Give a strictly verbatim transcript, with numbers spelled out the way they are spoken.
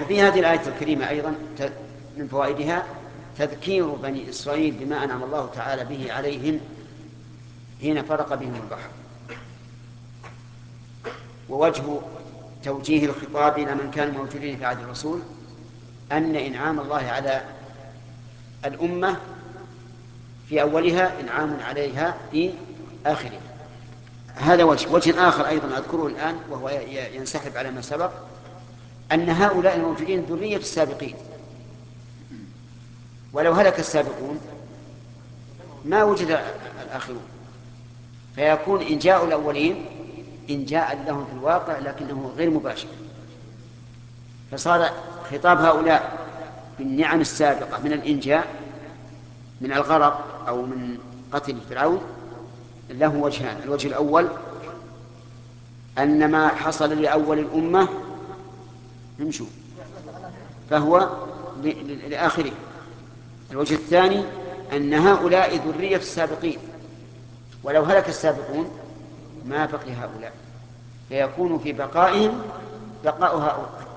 وفي هذه الآية الكريمة أيضا من فوائدها تذكير بني إسرائيل بما أنعم الله تعالى به عليهم حين فرق بهم البحر. ووجه توجيه الخطاب إلى من كانوا موجودين في عهد الرسول أن إنعام الله على الأمة في أولها إنعام عليها في آخرها. هذا وجه. وجه آخر أيضا أذكره الآن وهو ينسحب على ما سبق، أن هؤلاء الموجودين ذرية السابقين، ولو هلك السابقون ما وجد الآخرون، فيكون إنجاء الأولين إنجاء لهم في الواقع لكنه غير مباشر، فصار خطاب هؤلاء بالنعم السابقة من الإنجاء من الغرق أو من قتل فرعون له وجهان. الوجه الأول أن ما حصل لأول الأمة نمشوا فهو لآخره. الوجه الثاني أن هؤلاء ذرية السابقين، ولو هلك السابقون ما بقي هؤلاء، فيكون في بقائهم بقاء